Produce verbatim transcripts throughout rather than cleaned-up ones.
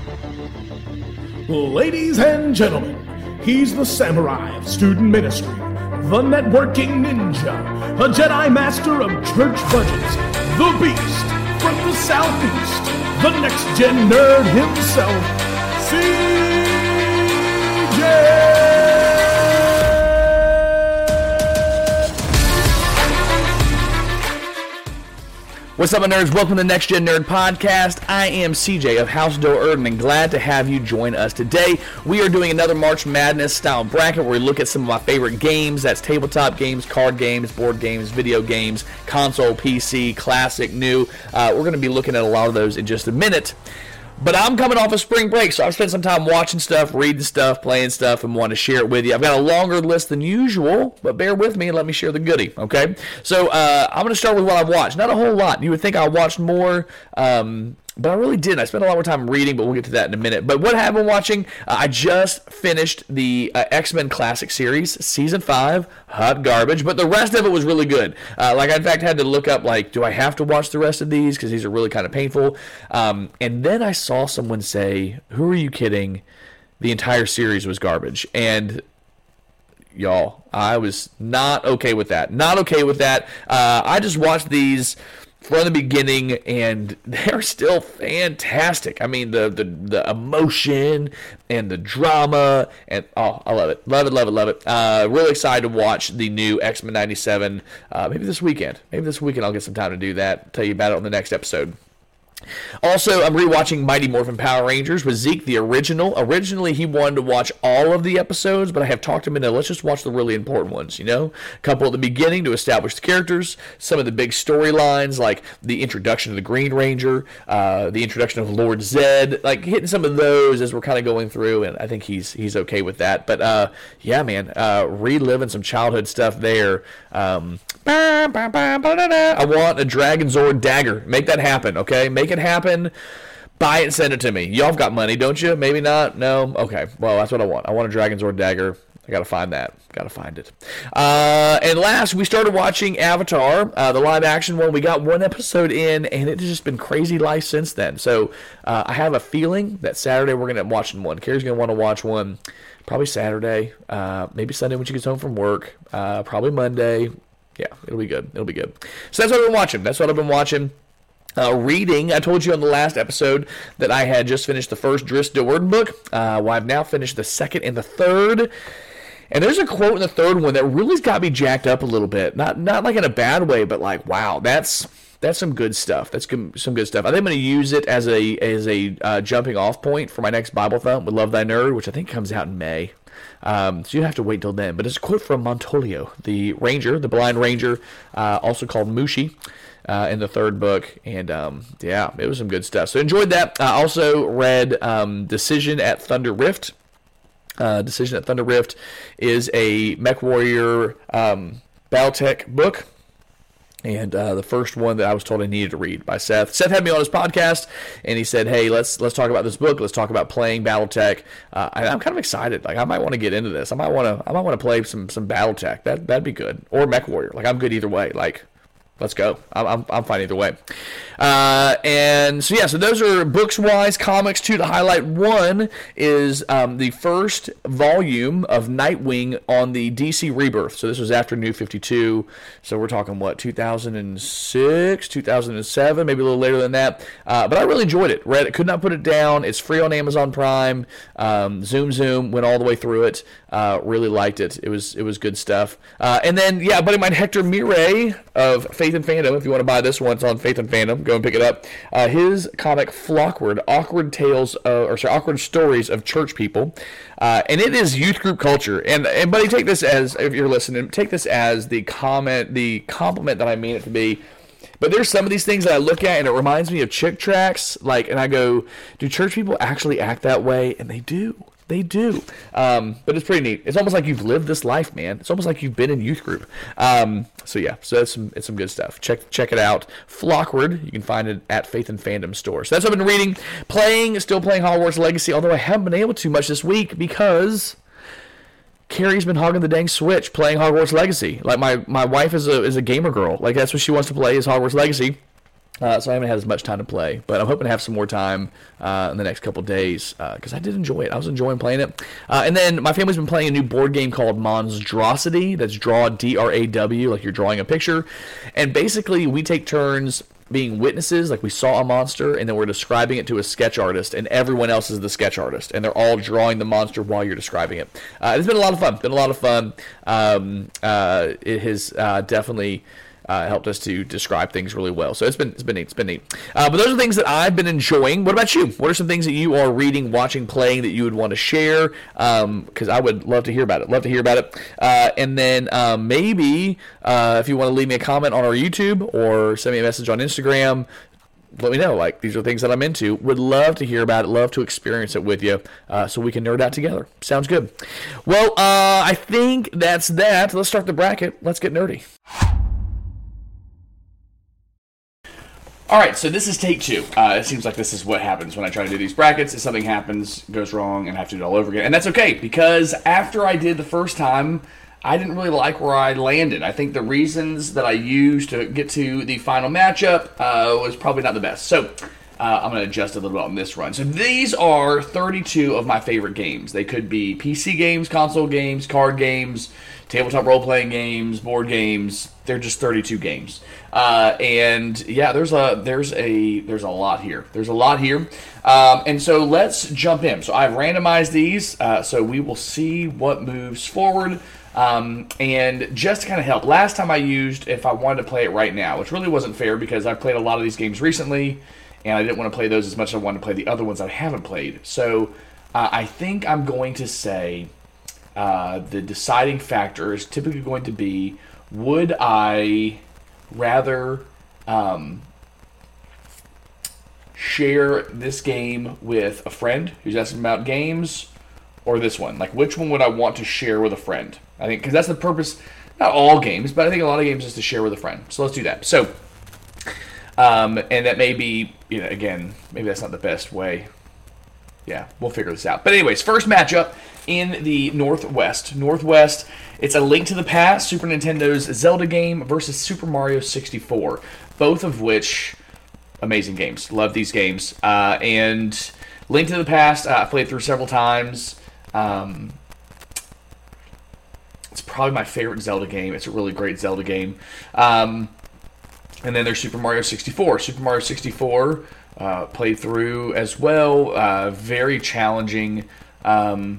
Ladies and gentlemen, he's the samurai of student ministry, the networking ninja, a Jedi master of church budgets, the beast from the southeast, the next-gen nerd himself, C J! What's up, my nerds? Welcome to the Next Gen Nerd Podcast. I am C J of House Doe Erden, and glad to have you join us today. We are doing another March Madness style bracket where we look at some of my favorite games. That's tabletop games, card games, board games, video games, console, P C, classic, new. Uh, we're going to be looking at a lot of those in just a minute. But I'm coming off of spring break, so I've spent some time watching stuff, reading stuff, playing stuff, and want to share it with you. I've got a longer list than usual, but bear with me and let me share the goodie, okay? So uh, I'm going to start with what I've watched. Not a whole lot. You would think I watched more, um, but I really didn't. I spent a lot more time reading, but we'll get to that in a minute. But what have I been watching? Uh, I just finished the uh, X-Men Classic Series, Season five, hot garbage, but the rest of it was really good. Uh, like, I, in fact, had to look up, like, do I have to watch the rest of these? Because these are really kind of painful. Um, and then I saw someone say, who are you kidding? The entire series was garbage. And y'all, I was not okay with that. Not okay with that. Uh, I just watched these from the beginning, and they're still fantastic. I mean, the, the the emotion and the drama, and oh, I love it, love it, love it, love it. Uh, really excited to watch the new X-Men ninety-seven. Uh, maybe this weekend. Maybe this weekend I'll get some time to do that. Tell you about it on the next episode. Also, I'm rewatching Mighty Morphin Power Rangers with Zeke, the original. Originally, he wanted to watch all of the episodes, but I have talked him into, let's just watch the really important ones, you know? A couple at the beginning to establish the characters, some of the big storylines, like the introduction of the Green Ranger, uh, the introduction of Lord Zed, like hitting some of those as we're kind of going through, and I think he's he's okay with that. But, uh, yeah, man, uh, reliving some childhood stuff there. Um, I want a Dragon Zord dagger. Make that happen, okay? Make it happen. Buy it and send it to me. Y'all have got money, don't you? Maybe not? No? Okay. Well, that's what I want. I want a Dragon Zord dagger. I gotta find that. Gotta find it. Uh, and last, we started watching Avatar, uh, the live-action one. We got one episode in, and it has just been crazy life since then. So uh, I have a feeling that Saturday we're gonna be watching one. Carrie's gonna want to watch one probably Saturday, uh, maybe Sunday when she gets home from work, uh, probably Monday. Yeah, it'll be good. It'll be good. So that's what I've been watching. That's what I've been watching. Uh, reading, I told you on the last episode that I had just finished the first Drizzt Do'Urden book. Uh, well, I've now finished the second and the third. And there's a quote in the third one that really's got me jacked up a little bit. Not not like in a bad way, but like, wow, that's that's some good stuff. That's good, some good stuff. I think I'm going to use it as a as a uh, jumping off point for my next Bible Thump with Love Thy Nerd, which I think comes out in May. Um, so you have to wait till then. But it's a quote from Montolio, the ranger, the blind ranger, uh, also called Mushi, uh, in the third book. And, um, yeah, it was some good stuff. So enjoyed that. I also read um, Decision at Thunder Rift. Uh, Decision at Thunder Rift is a MechWarrior um, Battletech book. And uh, the first one that I was told I needed to read by Seth. Seth had me on his podcast, and he said, "Hey, let's let's talk about this book. Let's talk about playing BattleTech." Uh, I, I'm kind of excited. Like, I might want to get into this. I might want to. I might want to play some some BattleTech. That that'd be good. Or MechWarrior. Like, I'm good either way. Like, let's go. I'm I'm, I'm fine either way. Uh, and so yeah, so those are books wise. Comics two to highlight. One is um, the first volume of Nightwing on the D C Rebirth. So this was after New fifty-two. So we're talking what, two thousand six, two thousand seven, maybe a little later than that. Uh, but I really enjoyed it. Read it, could not put it down. It's free on Amazon Prime. Um, Zoom Zoom went all the way through it. Uh, really liked it. It was it was good stuff. Uh, and then yeah, buddy of mine Hector Mireille of Faith and Fandom. If you want to buy this one, it's on Faith and Fandom. Go and pick it up. Uh, his comic Flockward, Awkward Tales, uh, or sorry, Awkward Stories of Church People, uh, and it is youth group culture. And and buddy, take this as, if you're listening, take this as the comment, the compliment that I mean it to be. But there's some of these things that I look at and it reminds me of Chick Tracts, like, and I go, do church people actually act that way? And they do. They do. Um, but it's pretty neat. It's almost like you've lived this life, man. It's almost like you've been in youth group. Um, so yeah, so it's some it's some good stuff. Check check it out. Flockward, you can find it at Faith and Fandom store. So that's what I've been reading. Playing, still playing Hogwarts Legacy, although I haven't been able to much this week because Carrie's been hogging the dang Switch playing Hogwarts Legacy. Like, my, my wife is a is a gamer girl. Like, that's what she wants to play, is Hogwarts Legacy. Uh, so I haven't had as much time to play, but I'm hoping to have some more time uh, in the next couple days because uh, I did enjoy it. I was enjoying playing it. Uh, and then my family's been playing a new board game called Monstrosity. That's draw, D R A W, like you're drawing a picture. And basically we take turns being witnesses, like we saw a monster, and then we're describing it to a sketch artist, and everyone else is the sketch artist, and they're all drawing the monster while you're describing it. Uh, it's been a lot of fun. Been a lot of fun. Um, uh, it has uh, definitely Uh, helped us to describe things really well. So it's been it's been neat. It's been neat. Uh, but those are things that I've been enjoying. What about you? What are some things that you are reading, watching, playing that you would want to share? Because um, I would love to hear about it. Love to hear about it. Uh, and then um, maybe uh, if you want to leave me a comment on our YouTube or send me a message on Instagram, let me know. Like, these are things that I'm into. Would love to hear about it. Love to experience it with you uh, so we can nerd out together. Sounds good. Well, uh, I think that's that. Let's start the bracket. Let's get nerdy. All right, so this is take two. Uh, it seems like this is what happens when I try to do these brackets. If something happens, goes wrong, and I have to do it all over again. And that's okay, because after I did the first time, I didn't really like where I landed. I think the reasons that I used to get to the final matchup uh, was probably not the best. So uh, I'm going to adjust a little bit on this run. So these are thirty-two of my favorite games. They could be P C games, console games, card games, tabletop role-playing games, board games. They're just thirty-two games, uh, and yeah, there's a there's a there's a lot here. There's a lot here, um, and so let's jump in. So I've randomized these, uh, so we will see what moves forward. Um, and just to kind of help, last time I used if I wanted to play it right now, which really wasn't fair because I've played a lot of these games recently, and I didn't want to play those as much as I wanted to play the other ones I haven't played. So uh, I think I'm going to say uh, the deciding factor is typically going to be, would I rather um, share this game with a friend who's asking about games, or this one? Like, which one would I want to share with a friend? I think, because that's the purpose, not all games, but I think a lot of games is to share with a friend. So let's do that. So, um, and that may be, you know, again, maybe that's not the best way. Yeah, we'll figure this out. But anyways, first matchup in the Northwest. Northwest, it's A Link to the Past, Super Nintendo's Zelda game, versus Super Mario sixty-four. Both of which, amazing games. Love these games. Uh, and Link to the Past, uh, I played through several times. Um, it's probably my favorite Zelda game. It's a really great Zelda game. Um, and then there's Super Mario sixty-four. Super Mario sixty-four, uh, played through as well. Uh, very challenging. Um,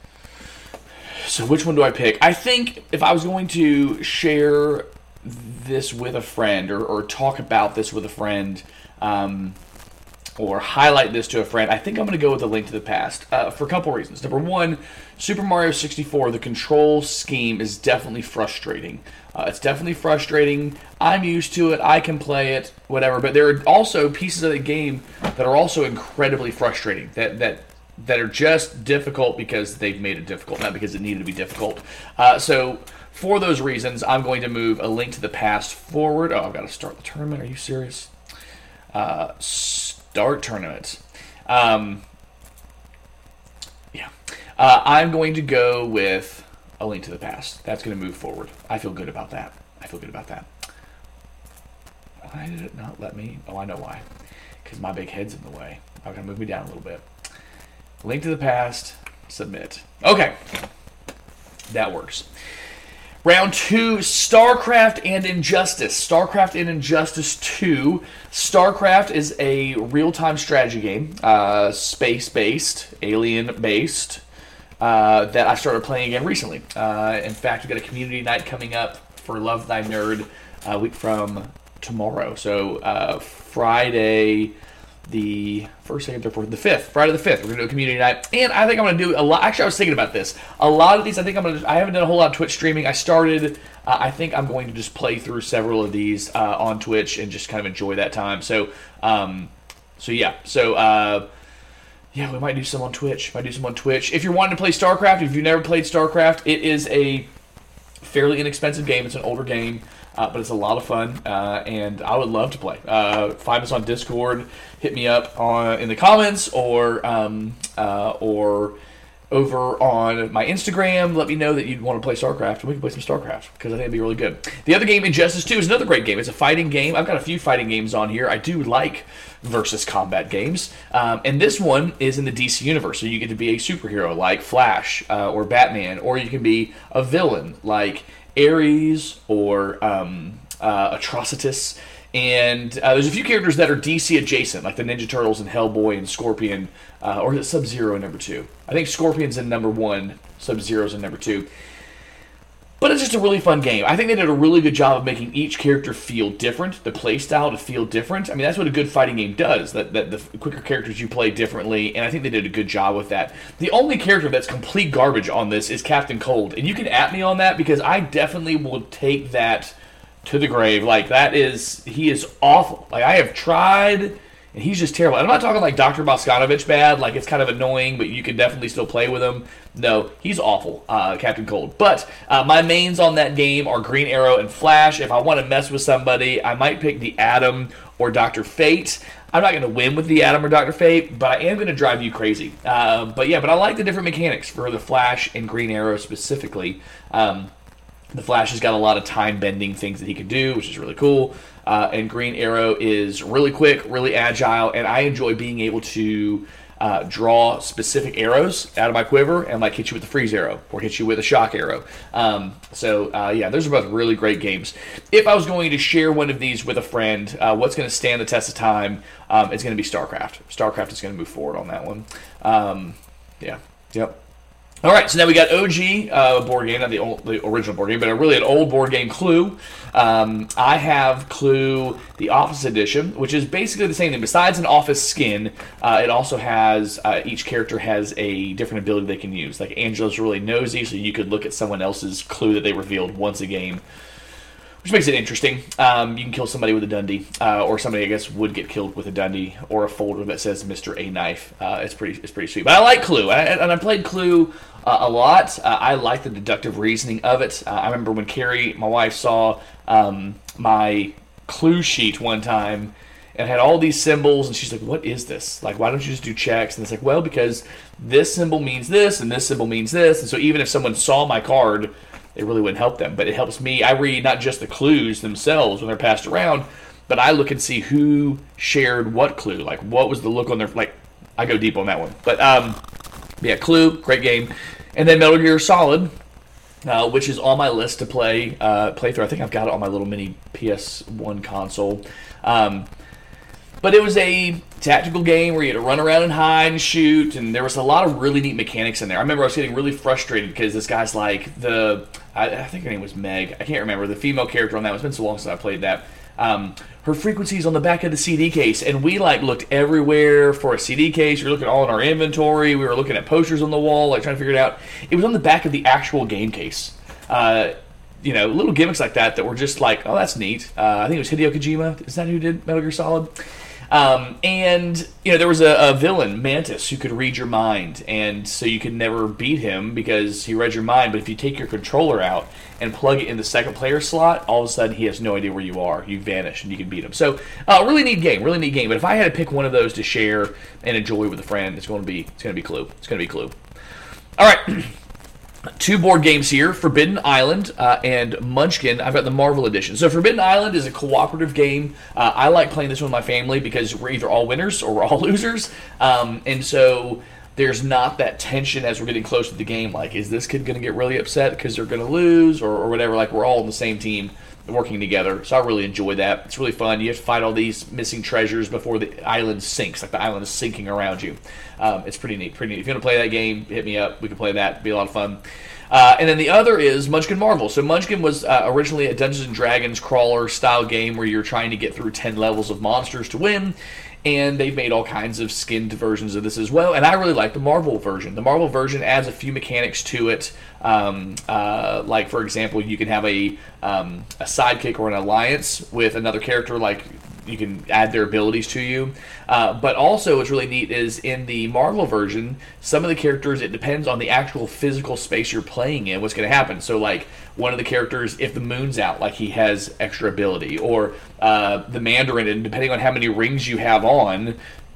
so which one do I pick? I think if I was going to share this with a friend, or, or talk about this with a friend, um, or highlight this to a friend, I think I'm going to go with A Link to the Past uh, for a couple reasons. Number one, Super Mario sixty-four, the control scheme is definitely frustrating. Uh, it's definitely frustrating. I'm used to it. I can play it, whatever. But there are also pieces of the game that are also incredibly frustrating, that that that are just difficult because they've made it difficult, not because it needed to be difficult. Uh, so for those reasons, I'm going to move A Link to the Past forward. Oh, I've got to start the tournament. Are you serious? Uh, start tournament. Um, yeah. Uh, I'm going to go with A Link to the Past. That's going to move forward. I feel good about that. I feel good about that. Why did it not let me? Oh, I know why. Because my big head's in the way. I'm going to move me down a little bit. Link to the Past. Submit. Okay. That works. Round two, StarCraft and Injustice. StarCraft and Injustice two. StarCraft is a real-time strategy game, uh, space-based, alien-based, uh, that I started playing again recently. Uh, in fact, we've got a community night coming up for Love Thy Nerd a week from tomorrow. So uh, Friday, the first, second, third, fourth, the fifth. Friday the fifth, we're going to do a community night. And I think I'm going to do a lot. Actually, I was thinking about this. A lot of these, I think I'm going to, I haven't done a whole lot of Twitch streaming. I started, uh, I think I'm going to just play through several of these uh, on Twitch and just kind of enjoy that time. So, um, so yeah. So, uh, yeah, we might do some on Twitch. Might do some on Twitch. If you're wanting to play StarCraft, if you've never played StarCraft, it is a fairly inexpensive game. It's an older game. Uh, but it's a lot of fun, uh, and I would love to play. Uh, find us on Discord, hit me up on in the comments, or um, uh, or over on my Instagram. Let me know that you'd want to play StarCraft, and we can play some StarCraft, because I think it'd be really good. The other game, Injustice two, is another great game. It's a fighting game. I've got a few fighting games on here. I do like versus combat games. Um, and this one is in the D C universe, so you get to be a superhero like Flash uh, or Batman, or you can be a villain like Ares or um, uh, Atrocitus. And uh, there's a few characters that are D C adjacent, like the Ninja Turtles and Hellboy and Scorpion, uh, or is it Sub-Zero in number two? I think Scorpion's in number one, Sub-Zero's in number two. But it's just a really fun game. I think they did a really good job of making each character feel different, the play style to feel different. I mean, that's what a good fighting game does, that, that the quicker characters you play differently, and I think they did a good job with that. The only character that's complete garbage on this is Captain Cold, and you can at me on that, because I definitely will take that to the grave. Like, that is, he is awful. Like, I have tried, and he's just terrible. And I'm not talking like Doctor Boscanovich bad, like it's kind of annoying, but you can definitely still play with him. No, he's awful, uh, Captain Cold. But uh, my mains on that game are Green Arrow and Flash. If I want to mess with somebody, I might pick the Atom or Doctor Fate. I'm not going to win with the Atom or Doctor Fate, but I am going to drive you crazy. Uh, but yeah, but I like the different mechanics for the Flash and Green Arrow specifically. Um, The Flash has got a lot of time-bending things that he can do, which is really cool. Uh, and Green Arrow is really quick, really agile, and I enjoy being able to uh, draw specific arrows out of my quiver and like hit you with a freeze arrow or hit you with a shock arrow. Um, so, uh, yeah, those are both really great games. If I was going to share one of these with a friend, uh, what's going to stand the test of time, um, it's going to be StarCraft. StarCraft is going to move forward on that one. Um, yeah, yep. All right, so now we got O G uh, board game, not the, old, the original board game, but really an old board game, Clue. Um, I have Clue, the Office Edition, which is basically the same thing. Besides an office skin, uh, it also has, uh, each character has a different ability they can use. Like Angela's really nosy, so you could look at someone else's clue that they revealed once a game, which makes it interesting. Um, you can kill somebody with a Dundee, uh, or somebody, I guess, would get killed with a Dundee, or a folder that says Mister A Knife. Uh, it's pretty it's pretty sweet. But I like Clue, I, and I played Clue uh, a lot. Uh, I like the deductive reasoning of it. Uh, I remember when Carrie, my wife, saw um, my Clue sheet one time, and had all these symbols, and she's like, what is this? Like, why don't you just do checks? And it's like, well, because this symbol means this, and this symbol means this, and so even if someone saw my card, it really wouldn't help them, but it helps me. I read not just the clues themselves when they're passed around, but I look and see who shared what clue. Like, what was the look on their... Like, I go deep on that one. But, um, yeah, Clue, great game. And then Metal Gear Solid, uh, which is on my list to play, uh, play through. I think I've got it on my little mini P S one console. Um... But it was a tactical game where you had to run around and hide and shoot, and there was a lot of really neat mechanics in there. I remember I was getting really frustrated because this guy's like the, I, I think her name was Meg. I can't remember. The female character on that. It's been so long since I played that. Um, her frequency's on the back of the C D case, and we like looked everywhere for a C D case. We were looking all in our inventory. We were looking at posters on the wall, like trying to figure it out. It was on the back of the actual game case. Uh, you know, little gimmicks like that that were just like, oh, that's neat. Uh, I think it was Hideo Kojima. Is that who did Metal Gear Solid? Um, and, you know, there was a, a villain, Mantis, who could read your mind, and so you could never beat him because he read your mind, but if you take your controller out and plug it in the second player slot, all of a sudden he has no idea where you are. You vanish, and you can beat him. So, uh, really neat game, really neat game, but if I had to pick one of those to share and enjoy with a friend, it's going to be, it's going to be Clue. It's going to be Clue. All right. Two board games here, Forbidden Island uh, and Munchkin. I've got the Marvel Edition. So Forbidden Island is a cooperative game. Uh, I like playing this with my family because we're either all winners or we're all losers. Um, and so there's not that tension as we're getting close to the game. Like, is this kid going to get really upset because they're going to lose or, or whatever? Like, we're all on the same team working together. So I really enjoy that. It's really fun. You have to fight all these missing treasures before the island sinks. Like, the island is sinking around you. Um, it's pretty neat, pretty neat. If you want to play that game, hit me up. We can play that. It'd be a lot of fun. Uh, and then the other is Munchkin Marvel. So Munchkin was uh, originally a Dungeons and Dragons crawler style game where you're trying to get through ten levels of monsters to win. And they've made all kinds of skinned versions of this as well. And I really like the Marvel version. The Marvel version adds a few mechanics to it. Um, uh, like, for example, you can have a um, a sidekick or an alliance with another character. Like, you can add their abilities to you. Uh, but also, what's really neat is in the Marvel version, some of the characters, it depends on the actual physical space you're playing in, what's going to happen. So, like, one of the characters, if the moon's out, like, he has extra ability. Or uh, the Mandarin, and depending on how many rings you have on,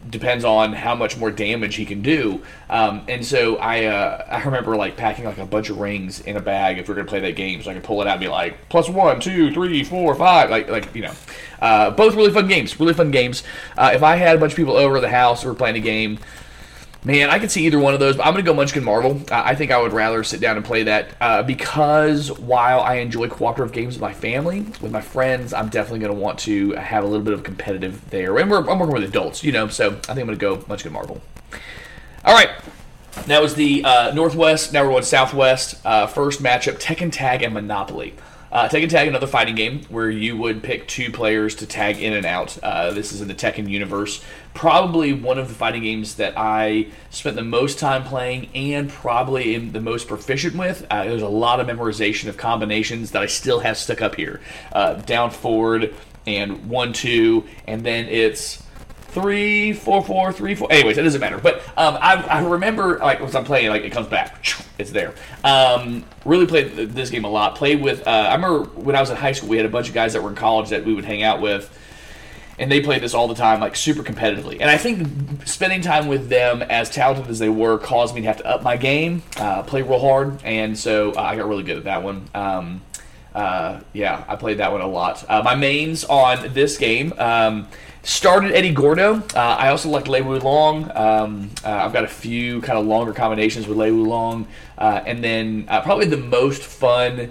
depends on how much more damage he can do. Um, and so I uh, I remember like packing like a bunch of rings in a bag if we are gonna play that game, so I could pull it out and be like plus one, two, three, four, five, like like you know, uh, both really fun games, really fun games. Uh, if I had a bunch of people over at the house who were playing a game, man, I could see either one of those, but I'm going to go Munchkin Marvel. Uh, I think I would rather sit down and play that uh, because while I enjoy cooperative games with my family, with my friends, I'm definitely going to want to have a little bit of competitive there. And we're, I'm working with adults, you know, so I think I'm going to go Munchkin Marvel. All right. That was the uh, Northwest. Now we're going Southwest. Uh, first matchup, Tekken Tag and Monopoly. Uh, Tekken Tag, another fighting game where you would pick two players to tag in and out. Uh, this is in the Tekken universe. Probably one of the fighting games that I spent the most time playing and probably am the most proficient with. Uh, there's a lot of memorization of combinations that I still have stuck up here. Uh, down, forward, and one, two, and then it's three, four, four, three, four. Anyways, it doesn't matter. But um, I, I remember, like, once I'm playing, like, it comes back. It's there. Um, really played this game a lot. Played with, uh, I remember when I was in high school, we had a bunch of guys that were in college that we would hang out with, and they played this all the time, like, super competitively. And I think spending time with them, as talented as they were, caused me to have to up my game, uh, play real hard, and so uh, I got really good at that one. Um, uh, yeah, I played that one a lot. Uh, my mains on this game, um, started Eddie Gordo. Uh, I also like Lei Wulong. Um, uh, I've got a few kind of longer combinations with Lei Wulong. Uh, and then uh, probably the most fun,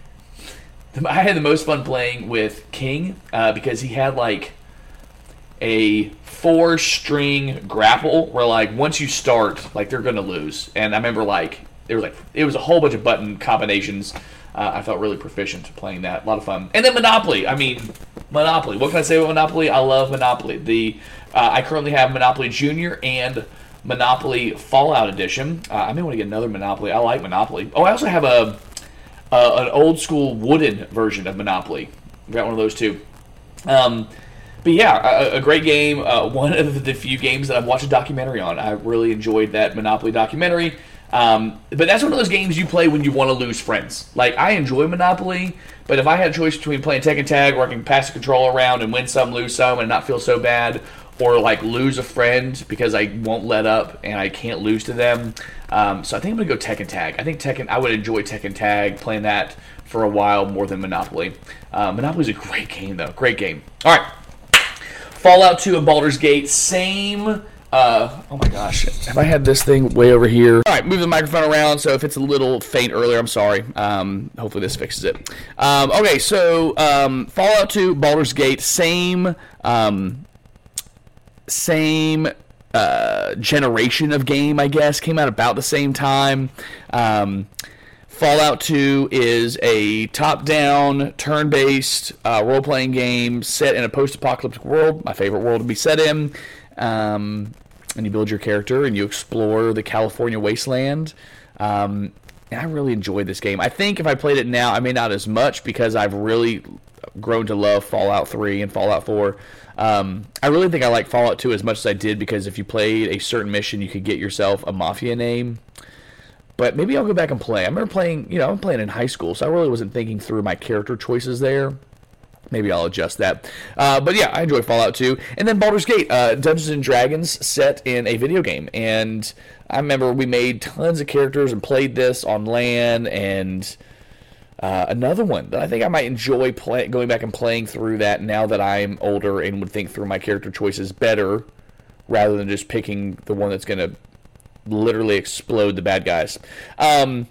I had the most fun playing with King uh, because he had like a four-string grapple where like once you start, like they're going to lose. And I remember like, there was like, it was a whole bunch of button combinations. Uh, I felt really proficient playing that. A lot of fun. And then Monopoly. I mean, Monopoly. What can I say about Monopoly? I love Monopoly. The uh, I currently have Monopoly Junior and Monopoly Fallout Edition. Uh, I may want to get another Monopoly. I like Monopoly. Oh, I also have a, a an old school wooden version of Monopoly. I've got one of those too. Um, but yeah, a, a great game. Uh, one of the few games that I've watched a documentary on. I really enjoyed that Monopoly documentary. Um, but that's one of those games you play when you want to lose friends. Like, I enjoy Monopoly, but if I had a choice between playing Tekken Tag where I can pass the controller around and win some, lose some, and not feel so bad, or, like, lose a friend because I won't let up and I can't lose to them. Um, so I think I'm going to go Tekken Tag. I think Tekken, I would enjoy Tekken Tag, playing that for a while more than Monopoly. Uh, Monopoly's a great game, though. Great game. All right. Fallout two and Baldur's Gate, same... Uh, oh my gosh, have I had this thing way over here? All right, move the microphone around, so if it's a little faint earlier, I'm sorry. Um, hopefully this fixes it. Um, okay, so um, Fallout two, Baldur's Gate, same, um, same uh, generation of game, I guess, came out about the same time. Um, Fallout two is a top-down, turn-based uh, role-playing game set in a post-apocalyptic world, my favorite world to be set in. Um, and you build your character and you explore the California wasteland. Um, and I really enjoyed this game. I think if I played it now, I may not as much because I've really grown to love Fallout three and Fallout four. Um, I really think I like Fallout two as much as I did because if you played a certain mission, you could get yourself a mafia name. But maybe I'll go back and play. I remember playing, you know, I'm playing in high school, so I really wasn't thinking through my character choices there. Maybe I'll adjust that. Uh, but yeah, I enjoy Fallout two. And then Baldur's Gate, uh, Dungeons and Dragons set in a video game. And I remember we made tons of characters and played this on LAN. And uh, another one that I think I might enjoy play- going back and playing through that now that I'm older and would think through my character choices better rather than just picking the one that's going to literally explode the bad guys. Um...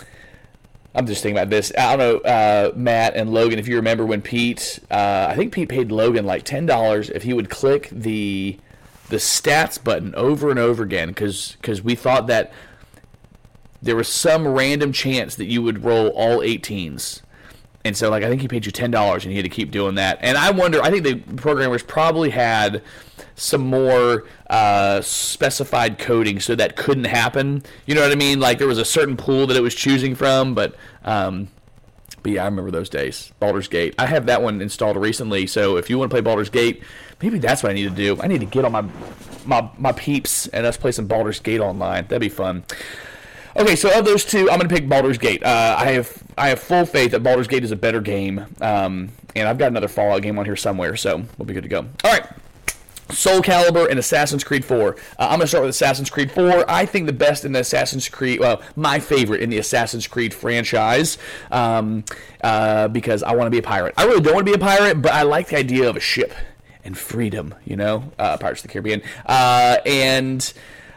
I'm just thinking about this. I don't know, uh, Matt and Logan, if you remember when Pete, uh, I think Pete paid Logan like ten dollars if he would click the the stats button over and over again because because we thought that there was some random chance that you would roll all eighteens. And so, like, I think he paid you ten dollars and he had to keep doing that. And I wonder, I think the programmers probably had some more uh, specified coding so that couldn't happen. You know what I mean? Like, there was a certain pool that it was choosing from, but, um, but yeah, I remember those days. Baldur's Gate. I have that one installed recently, so if you want to play Baldur's Gate, maybe that's what I need to do. I need to get on my, my, my peeps and us play some Baldur's Gate online. That'd be fun. Okay, so of those two, I'm going to pick Baldur's Gate. Uh, I have I have full faith that Baldur's Gate is a better game, um, and I've got another Fallout game on here somewhere, so we'll be good to go. All right, Soul Calibur and Assassin's Creed four. Uh, I'm going to start with Assassin's Creed four. I think the best in the Assassin's Creed, well, my favorite in the Assassin's Creed franchise, um, uh, because I want to be a pirate. I really don't want to be a pirate, but I like the idea of a ship and freedom, you know, uh, Pirates of the Caribbean. Uh, and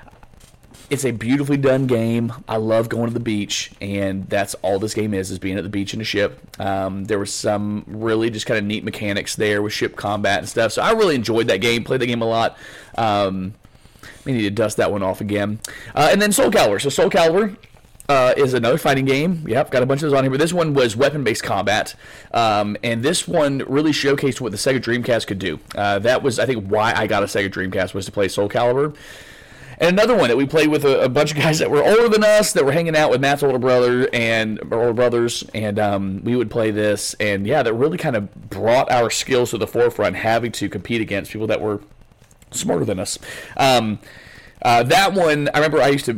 it's a beautifully done game. I love going to the beach, and that's all this game is, is being at the beach in a ship. Um, there was some really just kind of neat mechanics there with ship combat and stuff, so I really enjoyed that game, played the game a lot. Um, we need to dust that one off again. Uh, and then Soul Calibur. So Soul Calibur uh, is another fighting game. Yep, got a bunch of those on here, but this one was weapon-based combat, um, and this one really showcased what the Sega Dreamcast could do. Uh, that was, I think, why I got a Sega Dreamcast, was to play Soul Calibur. And another one that we played with a, a bunch of guys that were older than us, that were hanging out with Matt's older brother and older brothers, and um, we would play this. And yeah, that really kind of brought our skills to the forefront, having to compete against people that were smarter than us. Um, uh, that one, I remember I used to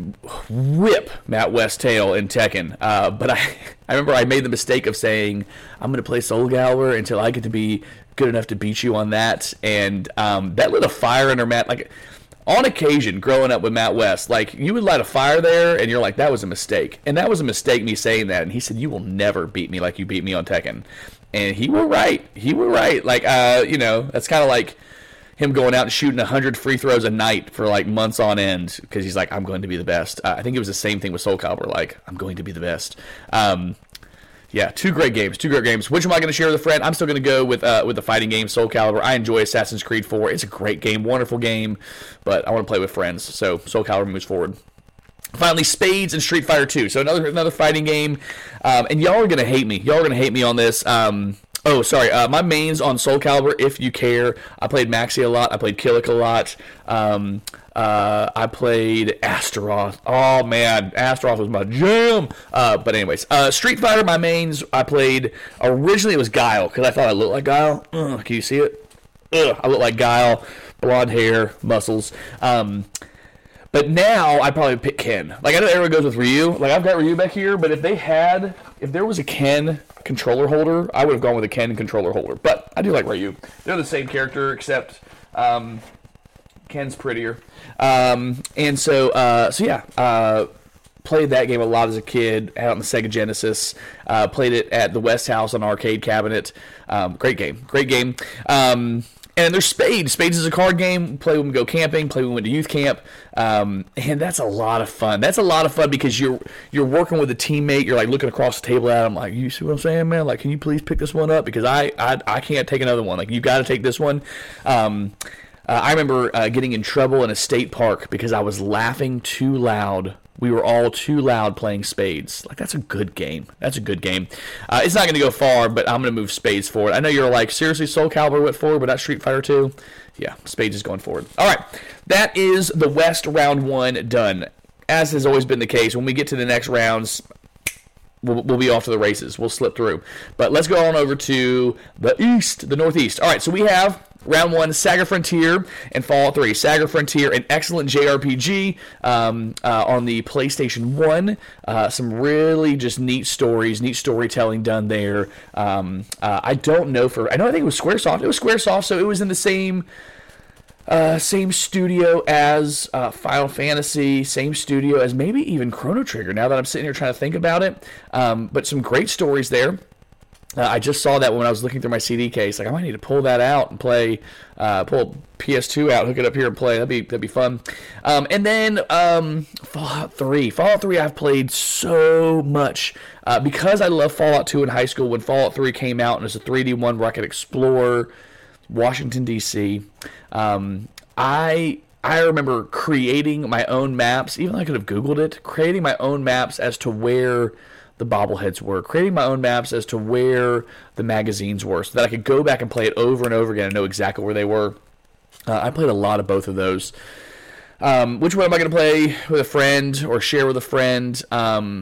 whip Matt West's tail in Tekken, uh, but I, I remember I made the mistake of saying, I'm going to play Soul Calibur until I get to be good enough to beat you on that. And um, that lit a fire under Matt, like, on occasion, growing up with Matt West, like, you would light a fire there, and you're like, that was a mistake. And that was a mistake, me saying that. And he said, you will never beat me like you beat me on Tekken. And he were right. He were right. Like, uh, you know, that's kind of like him going out and shooting one hundred free throws a night for, like, months on end, because he's like, I'm going to be the best. Uh, I think it was the same thing with Soul Calibur, like, I'm going to be the best. Um... Yeah, two great games, two great games. Which am I going to share with a friend? I'm still going to go with uh, with the fighting game, Soul Calibur. I enjoy Assassin's Creed four. It's a great game, wonderful game, but I want to play with friends, so Soul Calibur moves forward. Finally, Spades and Street Fighter two. So another another fighting game, um, and y'all are going to hate me. Y'all are going to hate me on this. Um, oh, sorry. Uh, my mains on Soul Calibur, if you care. I played Maxi a lot. I played Killick a lot. Um... Uh, I played Astaroth. Oh, man. Astaroth was my jam. Uh, but anyways, uh, Street Fighter, my mains, I played, originally it was Guile, because I thought I looked like Guile. Ugh, can you see it? Ugh, I look like Guile. Blonde hair, muscles. Um, but now I probably pick Ken. Like, I know everyone goes with Ryu. Like, I've got Ryu back here, but if they had, if there was a Ken controller holder, I would have gone with a Ken controller holder. But I do like Ryu. They're the same character, except um, Ken's prettier. Um, and so, uh, so yeah, uh, played that game a lot as a kid, had it on the Sega Genesis, uh, played it at the West House on arcade cabinet. Um, great game, great game. Um, and there's Spades. Spades is a card game. Play when we go camping, play when we went to youth camp. Um, and that's a lot of fun. That's a lot of fun because you're, you're working with a teammate. You're like looking across the table at them like, you see what I'm saying, man? Like, can you please pick this one up? Because I, I, I can't take another one. Like, you got to take this one. Um, Uh, I remember uh, getting in trouble in a state park because I was laughing too loud. We were all too loud playing Spades. Like, that's a good game. That's a good game. Uh, it's not going to go far, but I'm going to move Spades forward. I know you're like, seriously, Soul Calibur went forward, but not Street Fighter two? Yeah, Spades is going forward. All right, that is the West round one done. As has always been the case, when we get to the next rounds, We'll, we'll be off to the races. We'll slip through. But let's go on over to the East, the Northeast. All right, so we have round one, Saga Frontier and Fallout three. Saga Frontier, an excellent J R P G um, uh, on the PlayStation one. Uh, some really just neat stories, neat storytelling done there. Um, uh, I don't know for... I know I think it was Squaresoft. It was Squaresoft, so it was in the same... Uh, same studio as uh, Final Fantasy, same studio as maybe even Chrono Trigger, now that I'm sitting here trying to think about it. Um, but some great stories there. Uh, I just saw that when I was looking through my C D case. Like, I might need to pull that out and play, uh, pull P S two out, hook it up here and play. That'd be that'd be fun. Um, and then um, Fallout three. Fallout three I've played so much. Uh, because I love Fallout two in high school, when Fallout three came out and it was a three D one where I could explore Washington, D C, um, I I remember creating my own maps, even though I could have Googled it, creating my own maps as to where the bobbleheads were, creating my own maps as to where the magazines were, so that I could go back and play it over and over again and know exactly where they were. Uh, I played a lot of both of those. Um, which one am I going to play with a friend or share with a friend? Um,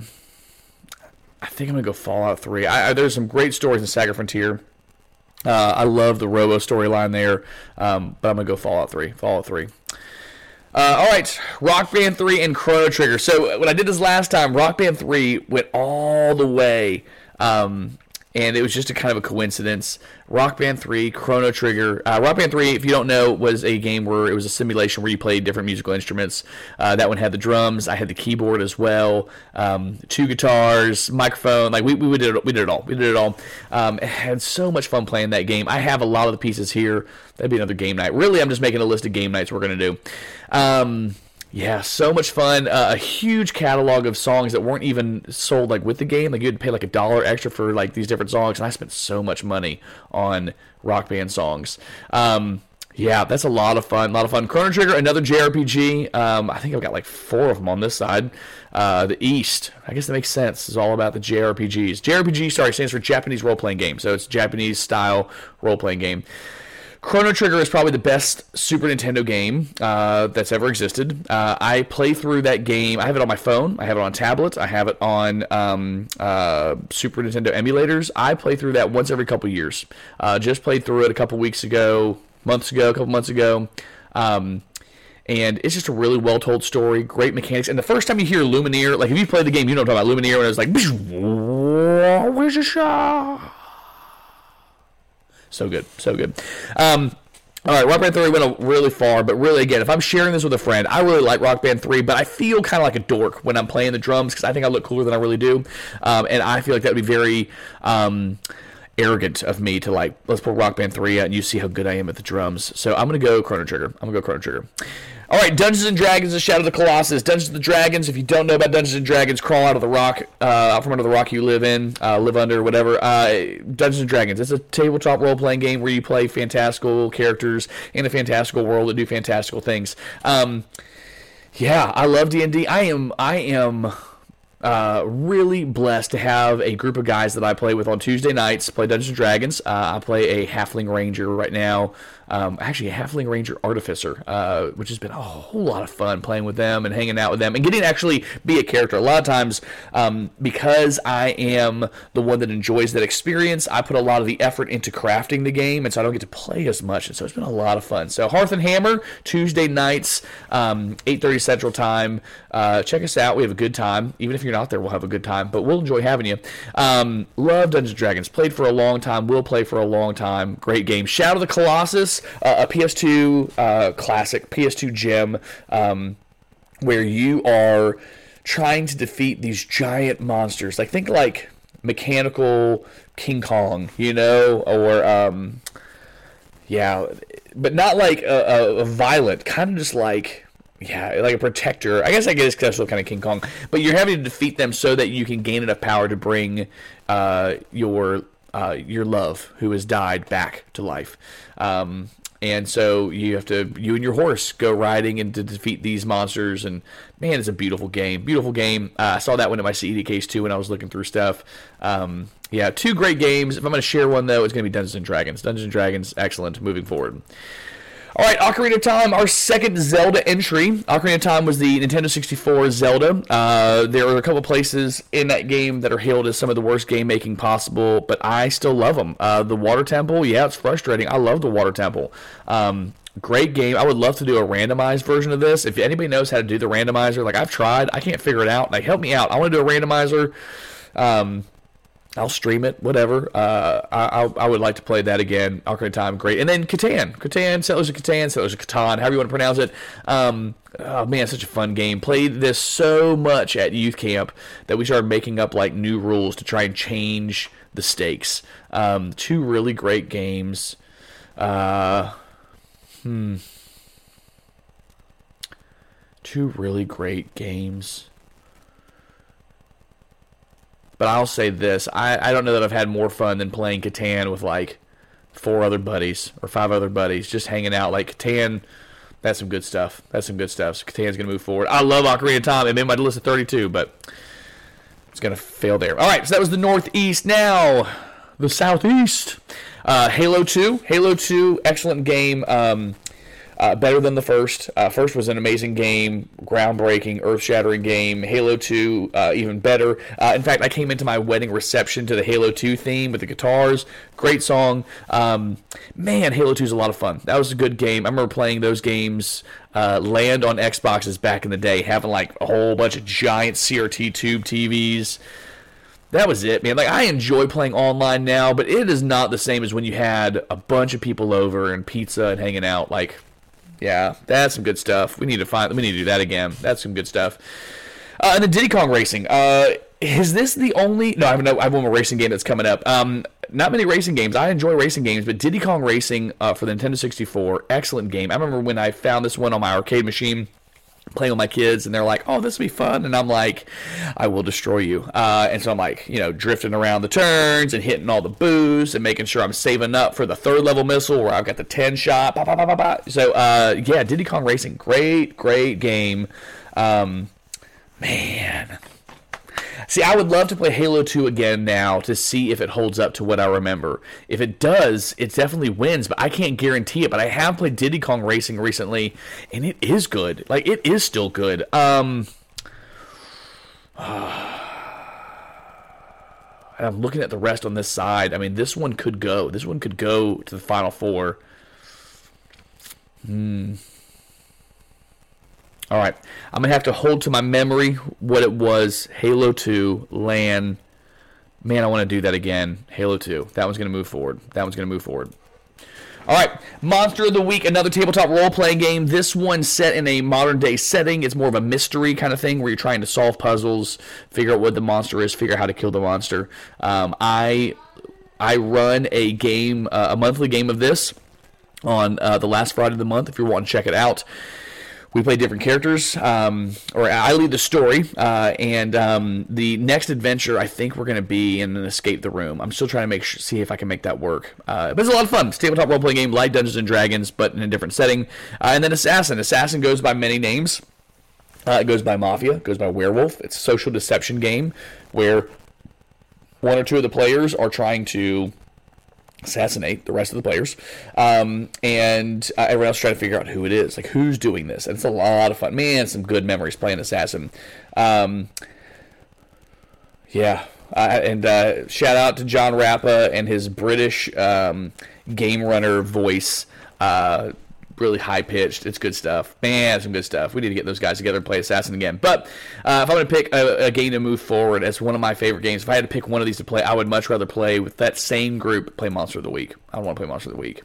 I think I'm going to go Fallout three. I, I, there's some great stories in Saga Frontier. Uh, I love the Robo storyline there, um, but I'm going to go Fallout three. Fallout three. Uh, all right, Rock Band three and Chrono Trigger. So when I did this last time, Rock Band three went all the way um, and it was just a kind of a coincidence. Rock Band three, Chrono Trigger. Uh, Rock Band three, if you don't know, was a game where it was a simulation where you played different musical instruments. Uh, that one had the drums. I had the keyboard as well. Um, two guitars, microphone. Like we, we did it. We did it all. We did it all. Um, had so much fun playing that game. I have a lot of the pieces here. That'd be another game night. Really, I'm just making a list of game nights we're gonna do. Um, Yeah, so much fun. Uh, a huge catalog of songs that weren't even sold like with the game. Like you had to pay like a dollar extra for like these different songs, and I spent so much money on Rock Band songs. Um, yeah, that's a lot of fun. A lot of fun. Chrono Trigger, another J R P G. Um, I think I've got like four of them on this side. Uh, the East, I guess that makes sense. It's all about the J R P Gs. J R P G, sorry, stands for Japanese role playing game. So it's Japanese style role playing game. Chrono Trigger is probably the best Super Nintendo game uh, that's ever existed. Uh, I play through that game. I have it on my phone. I have it on tablet. I have it on um, uh, Super Nintendo emulators. I play through that once every couple years. Uh, just played through it a couple weeks ago, months ago, a couple months ago. Um, and it's just a really well-told story, great mechanics. And the first time you hear Lumineer, like if you played the game, you know what I'm talking about. Lumineer, when it was like, where's the shot? So good, so good. Um, all right, Rock Band three went really far, but really, again, if I'm sharing this with a friend, I really like Rock Band three, but I feel kind of like a dork when I'm playing the drums because I think I look cooler than I really do, um, and I feel like that would be very um, arrogant of me to, like, let's put Rock Band three out and you see how good I am at the drums. So I'm going to go Chrono Trigger. I'm going to go Chrono Trigger. All right, Dungeons and Dragons: The Shadow of the Colossus. Dungeons and Dragons, if you don't know about Dungeons and Dragons, crawl out of the rock, uh, out from under the rock you live in, uh, live under, whatever. Uh, Dungeons and Dragons, it's a tabletop role-playing game where you play fantastical characters in a fantastical world that do fantastical things. Um, yeah, I love D and D. I am, I am... Uh, really blessed to have a group of guys that I play with on Tuesday nights, play Dungeons and Dragons. Uh, I play a Halfling Ranger right now. Um, actually, a Halfling Ranger Artificer, uh, which has been a whole lot of fun playing with them and hanging out with them and getting to actually be a character. A lot of times, um, because I am the one that enjoys that experience, I put a lot of the effort into crafting the game, and so I don't get to play as much, and so it's been a lot of fun. So Hearth and Hammer, Tuesday nights, um, eight thirty Central Time. Uh, check us out. We have a good time. Even if you're not there, we'll have a good time, but we'll enjoy having you. Um, love Dungeons and Dragons. Played for a long time. Will play for a long time. Great game. Shadow of the Colossus, uh, a P S two uh, classic, P S two gem, um, where you are trying to defeat these giant monsters. Like, think like mechanical King Kong, you know, or um, yeah, but not like a, a, a violent, kind of just like. Yeah, like a protector. I guess I guess that's kind of King Kong. But you're having to defeat them so that you can gain enough power to bring uh, your uh, your love, who has died, back to life. Um, and so you have to, you and your horse, go riding and to defeat these monsters. And man, it's a beautiful game. Beautiful game. Uh, I saw that one at my C D case too when I was looking through stuff. Um, yeah, two great games. If I'm going to share one though, it's going to be Dungeons and Dragons. Dungeons and Dragons, excellent. Moving forward. All right, Ocarina of Time, our second Zelda entry. Ocarina of Time was the Nintendo sixty-four Zelda. Uh, there are a couple places in that game that are hailed as some of the worst game making possible, but I still love them. Uh, the Water Temple, yeah, it's frustrating. I love the Water Temple. Um, great game. I would love to do a randomized version of this. If anybody knows how to do the randomizer, like I've tried, I can't figure it out. Like, help me out. I want to do a randomizer. Um, I'll stream it, whatever. Uh, I, I would like to play that again. Ocarina of Time, great. And then Catan. Catan, Settlers of Catan, Settlers of Catan, however you want to pronounce it. Um, oh, man, such a fun game. Played this so much at youth camp that we started making up, like, new rules to try and change the stakes. Um, two really great games. Uh, hmm. Two really great games. But I'll say this, I, I don't know that I've had more fun than playing Catan with, like, four other buddies or five other buddies, just hanging out. Like, Catan, that's some good stuff. That's some good stuff. So Catan's going to move forward. I love Ocarina of Time. It made my list of thirty-two, but it's going to fail there. All right, so that was the Northeast. Now, the Southeast. Uh, Halo two. Halo two, excellent game. Um... Uh, better than the first. Uh, first was an amazing game, groundbreaking, earth-shattering game. Halo two, uh, even better. Uh, in fact, I came into my wedding reception to the Halo two theme with the guitars. Great song. Um, man, Halo two is a lot of fun. That was a good game. I remember playing those games, uh, land on Xboxes back in the day, having like a whole bunch of giant C R T tube T Vs. that was it, man. Like, I enjoy playing online now, but it is not the same as when you had a bunch of people over and pizza and hanging out. Like, yeah, that's some good stuff. We need to find. We need to do that again. That's some good stuff. Uh, and then Diddy Kong Racing. Uh, is this the only? No, I have no. I have one more racing game that's coming up. Um, not many racing games. I enjoy racing games, but Diddy Kong Racing uh, for the Nintendo sixty-four, excellent game. I remember when I found this one on my arcade machine, playing with my kids, and they're like, "Oh, this will be fun," and I'm like, "I will destroy you." Uh, and so I'm like, you know, drifting around the turns and hitting all the boosts and making sure I'm saving up for the third level missile where I've got the ten shot. Bah, bah, bah, bah, bah. So uh, yeah, Diddy Kong Racing, great, great game. Um, Man. See, I would love to play Halo two again now to see if it holds up to what I remember. If it does, it definitely wins, but I can't guarantee it. But I have played Diddy Kong Racing recently, and it is good. Like, it is still good. Um, I'm looking at the rest on this side. I mean, this one could go. This one could go to the Final Four. Hmm. All right, I'm going to have to hold to my memory what it was. Halo two, LAN. Man, I want to do that again. Halo two. That one's going to move forward. That one's going to move forward. All right, Monster of the Week, another tabletop role-playing game. This one set in a modern-day setting. It's more of a mystery kind of thing where you're trying to solve puzzles, figure out what the monster is, figure out how to kill the monster. Um, I I run a game, uh, a monthly game of this on uh, the last Friday of the month if you want to check it out. We play different characters, um, or I lead the story, uh, and um, the next adventure, I think we're going to be in an Escape the Room. I'm still trying to make sure, see if I can make that work. Uh, but it's a lot of fun. It's a tabletop role-playing game, like Dungeons and Dragons, but in a different setting. Uh, and then Assassin. Assassin goes by many names. Uh, it goes by Mafia. It goes by Werewolf. It's a social deception game where one or two of the players are trying to assassinate the rest of the players, um, and uh, everyone else trying to figure out who it is, like who's doing this. And it's a lot of fun, man. Some good memories playing Assassin. Um, yeah, uh, and uh, shout out to John Rappa and his British um, game runner voice. Uh, really high pitched. It's good stuff, man. Some good stuff. We need to get those guys together and play Assassin again. But uh, if I'm going to pick a, a game to move forward as one of my favorite games, if I had to pick one of these to play, I would much rather play with that same group. Play Monster of the Week. I don't want to play Monster of the Week.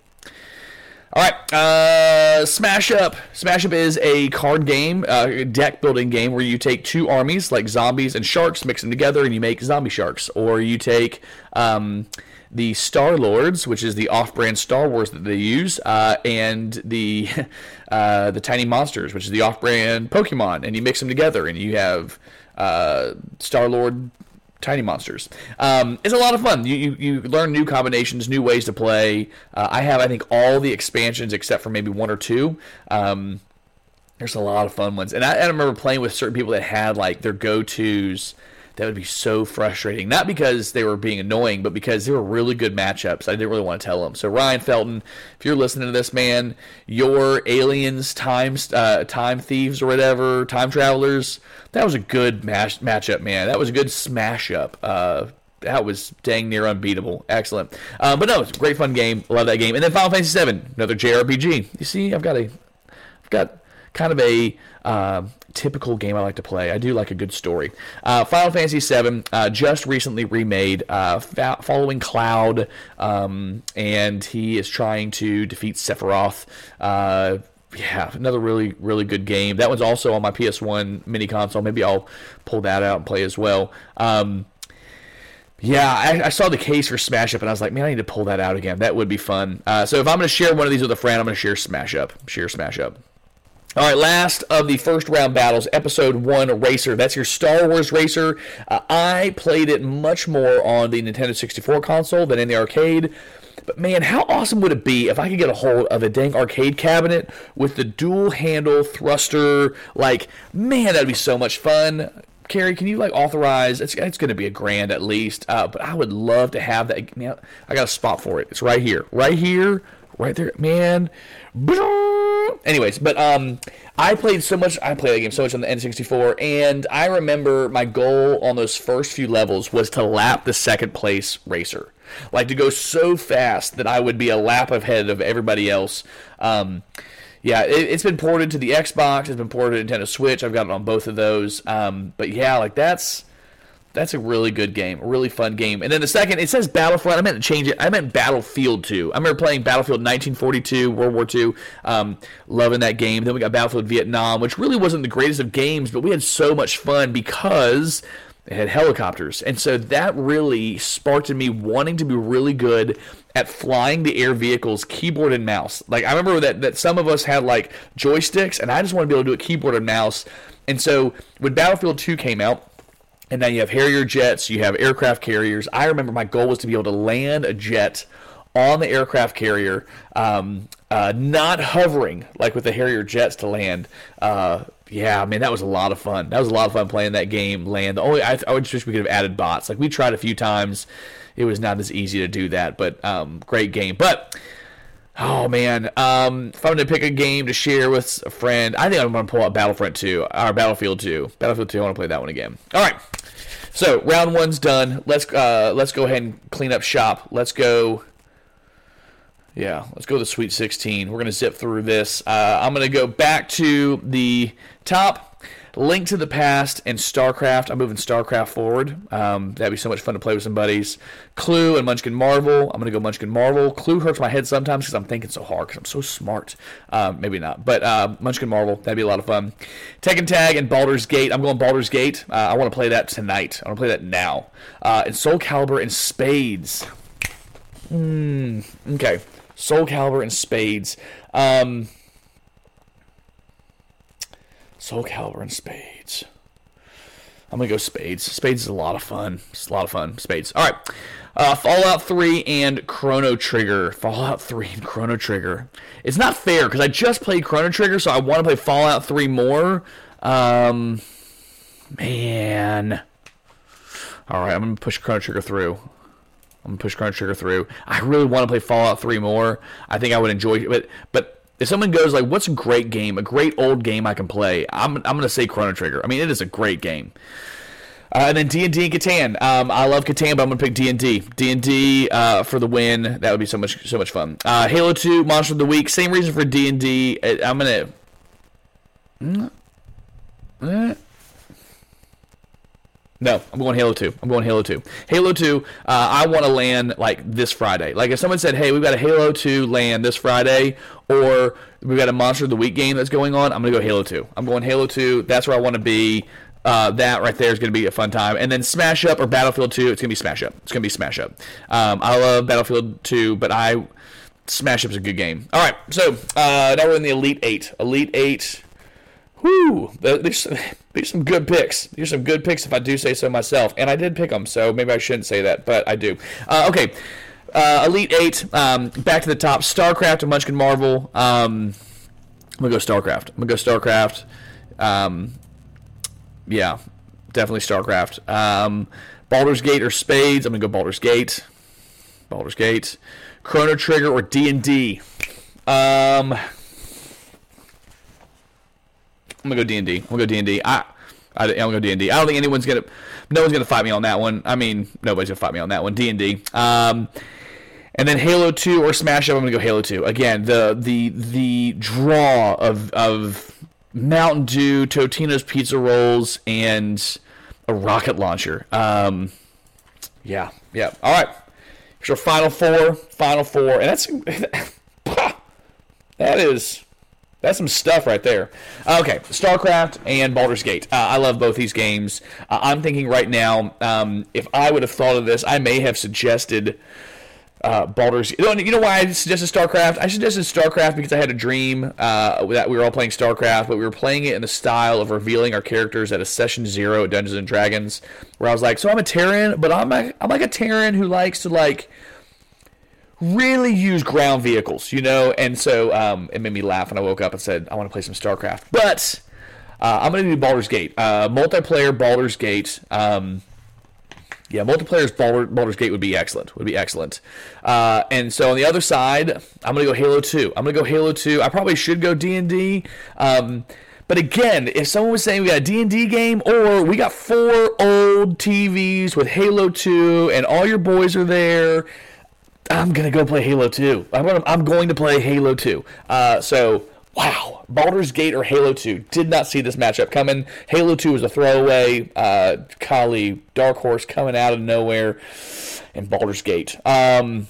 All right, uh, Smash Up. Smash Up is a card game, uh, deck building game where you take two armies like zombies and sharks, mix them together, and you make zombie sharks. Or you take um, the Star Lords, which is the off-brand Star Wars that they use, uh, and the uh, the Tiny Monsters, which is the off-brand Pokemon, and you mix them together, and you have uh, Star Lord Tiny Monsters. Um, it's a lot of fun. You, you you learn new combinations, new ways to play. Uh, I have, I think, all the expansions except for maybe one or two. Um, there's a lot of fun ones. And I, I remember playing with certain people that had, like, their go-tos that would be so frustrating. Not because they were being annoying, but because they were really good matchups. I didn't really want to tell them. So, Ryan Felton, if you're listening to this, man, your aliens, time, uh, time thieves or whatever, time travelers, that was a good match matchup, man. That was a good smash up. Uh, that was dang near unbeatable. Excellent. Um, but no, it's a great fun game. Love that game. And then Final Fantasy seven, another J R P G. You see, I've got a, I've got kind of a uh, typical game I like to play. I do like a good story. Uh, Final Fantasy seven uh, just recently remade, uh, fa- following Cloud, um, and he is trying to defeat Sephiroth. Uh, Yeah, another really, really good game. That one's also on my P S one mini console. Maybe I'll pull that out and play as well. Um, yeah, I, I saw the case for Smash Up, and I was like, man, I need to pull that out again. That would be fun. Uh, so if I'm going to share one of these with a friend, I'm going to share Smash Up. Share Smash Up. All right, last of the first round battles, Episode one Racer. That's your Star Wars Racer. Uh, I played it much more on the Nintendo sixty-four console than in the arcade. But man, how awesome would it be if I could get a hold of a dang arcade cabinet with the dual handle thruster? Like, man, that'd be so much fun. Carrie, can you like authorize? It's it's going to be a grand at least, uh, but I would love to have that. Man, I got a spot for it. It's right here, right here, right there, man. Anyways, but um, I played so much. I played that game so much on the N sixty-four, and I remember my goal on those first few levels was to lap the second place racer. Like, to go so fast that I would be a lap ahead of everybody else. Um, yeah, it, it's been ported to the Xbox. It's been ported to Nintendo Switch. I've got it on both of those. Um, but yeah, like that's That's a really good game, a really fun game. And then the second, it says Battlefront. I meant to change it. I meant Battlefield two. I remember playing Battlefield nineteen forty-two, World War Two, um, loving that game. Then we got Battlefield Vietnam, which really wasn't the greatest of games, but we had so much fun because it had helicopters. And so that really sparked in me wanting to be really good at flying the air vehicles, keyboard and mouse. Like, I remember that, that some of us had, like, joysticks, and I just wanted to be able to do it keyboard and mouse. And so when Battlefield two came out, and now you have Harrier jets, you have aircraft carriers. I remember my goal was to be able to land a jet on the aircraft carrier, um, uh, not hovering like with the Harrier jets to land. Uh, yeah, man, that was a lot of fun. That was a lot of fun playing that game. Land. The only I, I would wish we could have added bots. Like, we tried a few times. It was not as easy to do that, but um, great game. But oh man, um, if I'm going to pick a game to share with a friend, I think I'm going to pull out Battlefront two, or Battlefield two. Battlefield two, I want to play that one again. All right, so round one's done. Let's uh, let's go ahead and clean up shop. Let's go. Yeah, let's go to the Sweet sixteen. We're going to zip through this. Uh, I'm going to go back to the top. Link to the Past and StarCraft. I'm moving StarCraft forward. Um, that'd be so much fun to play with some buddies. Clue and Munchkin Marvel. I'm going to go Munchkin Marvel. Clue hurts my head sometimes because I'm thinking so hard because I'm so smart. Um, maybe not. But uh, Munchkin Marvel, that'd be a lot of fun. Tekken Tag and Baldur's Gate. I'm going Baldur's Gate. Uh, I want to play that tonight. I want to play that now. Uh, and Soul Calibur and Spades. Mm, okay. Soul Calibur and Spades. Um... Soul Calibur and Spades. I'm going to go Spades. Spades is a lot of fun. It's a lot of fun. Spades. All right. Uh, Fallout three and Chrono Trigger. Fallout three and Chrono Trigger. It's not fair because I just played Chrono Trigger, so I want to play Fallout three more. Um, man. All right, I'm going to push Chrono Trigger through. I'm going to push Chrono Trigger through. I really want to play Fallout three more. I think I would enjoy it, but... but if someone goes like, what's a great game, a great old game I can play, I'm I'm going to say Chrono Trigger. I mean, it is a great game. Uh, and then D and D and Catan. Um, I love Catan, but I'm going to pick D and D. D and D uh, for the win. That would be so much so much fun. Uh, Halo two, Monster of the Week. Same reason for D and D. I'm going to... Mm, No, I'm going Halo two. I'm going Halo two. Halo two, uh, I want to land, like, this Friday. Like, if someone said, hey, we've got a Halo two land this Friday, or we've got a Monster of the Week game that's going on, I'm going to go Halo two. I'm going Halo two. That's where I want to be. Uh, that right there is going to be a fun time. And then Smash Up or Battlefield two, it's going to be Smash Up. It's going to be Smash Up. Um, I love Battlefield two, but I Smash Up's a good game. All right, so uh, now we're in the Elite Eight. Elite Eight... Whoo! There's, there's some good picks. There's some good picks if I do say so myself. And I did pick them, so maybe I shouldn't say that, but I do. Uh, okay. Uh, Elite Eight. Um, back to the top. StarCraft and Munchkin Marvel. Um, I'm going to go StarCraft. I'm going to go StarCraft. Um, yeah, definitely StarCraft. Um, Baldur's Gate or Spades. I'm going to go Baldur's Gate. Baldur's Gate. Chrono Trigger or D and D. Um... I'm gonna go D and D. I'm gonna go D and D. I, I, I'm gonna go D and D. I don't think anyone's gonna, no one's gonna fight me on that one. I mean, nobody's gonna fight me on that one. D and D. Um, and then Halo two or Smash Up. I'm gonna go Halo two. Again, the the the draw of of Mountain Dew, Totino's pizza rolls, and a rocket launcher. Um, yeah, yeah. All right. Here's our final four. Final four, and that's that is. That's some stuff right there. Okay, StarCraft and Baldur's Gate. Uh, I love both these games. Uh, I'm thinking right now, um, if I would have thought of this, I may have suggested uh, Baldur's Gate. You know why I suggested StarCraft? I suggested StarCraft because I had a dream uh, that we were all playing StarCraft, but we were playing it in the style of revealing our characters at a Session Zero at Dungeons and Dragons, where I was like, so I'm a Terran, but I'm, a, I'm like a Terran who likes to, like, really use ground vehicles, you know, and so um, it made me laugh when I woke up and said, I want to play some StarCraft. But uh, I'm going to do Baldur's Gate. Uh, multiplayer Baldur's Gate. Um, yeah, multiplayer's Baldur, Baldur's Gate would be excellent. Would be excellent. Uh, and so on the other side, I'm going to go Halo two. I'm going to go Halo two. I probably should go D and D. Um, but again, if someone was saying we got a D and D game, or we got four old T Vs with Halo two, and all your boys are there, I'm going to go play Halo two. I'm, gonna, I'm going to play Halo two. Uh, so Wow. Baldur's Gate or Halo two. Did not see this matchup coming. Halo two was a throwaway. Uh, Kali, Dark Horse coming out of nowhere. And Baldur's Gate. Um,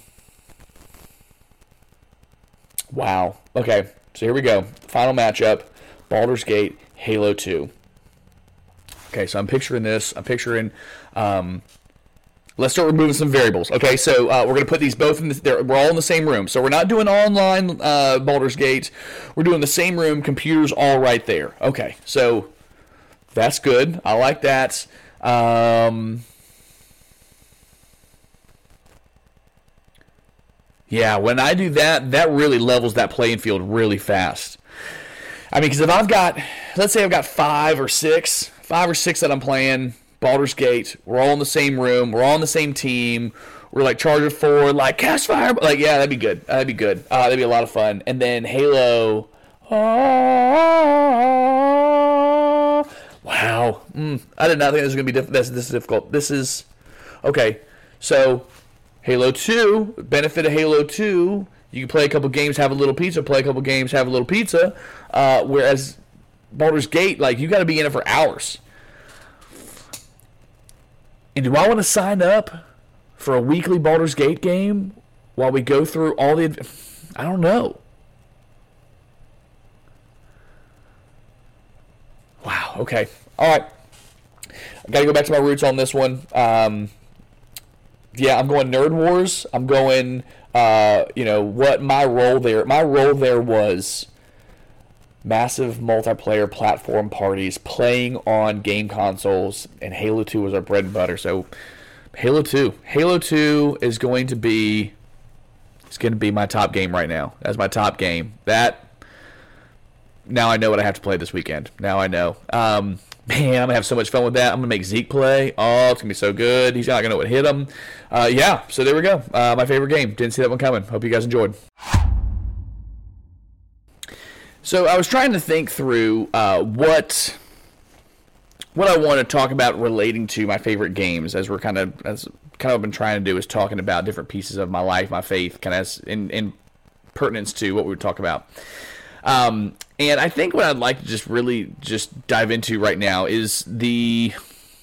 wow. Okay. So here we go. Final matchup. Baldur's Gate, Halo two. Okay, so I'm picturing this. I'm picturing... Um, let's start removing some variables. Okay, so uh, we're going to put these both in the... We're all in the same room. So we're not doing online uh, Baldur's Gate. We're doing the same room. Computers all right there. Okay, so that's good. I like that. Um... Yeah, when I do that, that really levels that playing field really fast. I mean, because if I've got, let's say I've got five or six, five or six that I'm playing, Baldur's Gate, we're all in the same room, we're all on the same team, we're like charging forward, like cast fire, like yeah, that'd be good, that'd be good, uh, that'd be a lot of fun. And then Halo, oh, wow, mm, I did not think this was gonna be diff- this, this is difficult. This is okay, so. Halo two, benefit of Halo two, you can play a couple games, have a little pizza, play a couple games, have a little pizza, uh, whereas Baldur's Gate, like, you got to be in it for hours. And do I want to sign up for a weekly Baldur's Gate game while we go through all the... I don't know. Wow, okay. All right. I got to go back to my roots on this one. Um... Yeah, I'm going Nerd Wars. I'm going, uh, you know, what my role there. My role there was massive multiplayer platform parties, playing on game consoles, and Halo two was our bread and butter. So, Halo two. Halo two is going to be, it's going to be my top game right now. That's my top game. That, now I know what I have to play this weekend. Now I know. Um... Man, I'm going to have so much fun with that. I'm going to make Zeke play. Oh, it's going to be so good. He's not going to know what hit him. Uh, yeah, so there we go. Uh, my favorite game. Didn't see that one coming. Hope you guys enjoyed. So I was trying to think through uh, what what I want to talk about relating to my favorite games, as we're kind of as kind of been trying to do is talking about different pieces of my life, my faith, kind of as in, in pertinence to what we would talk about. Um, and I think what I'd like to just really just dive into right now is the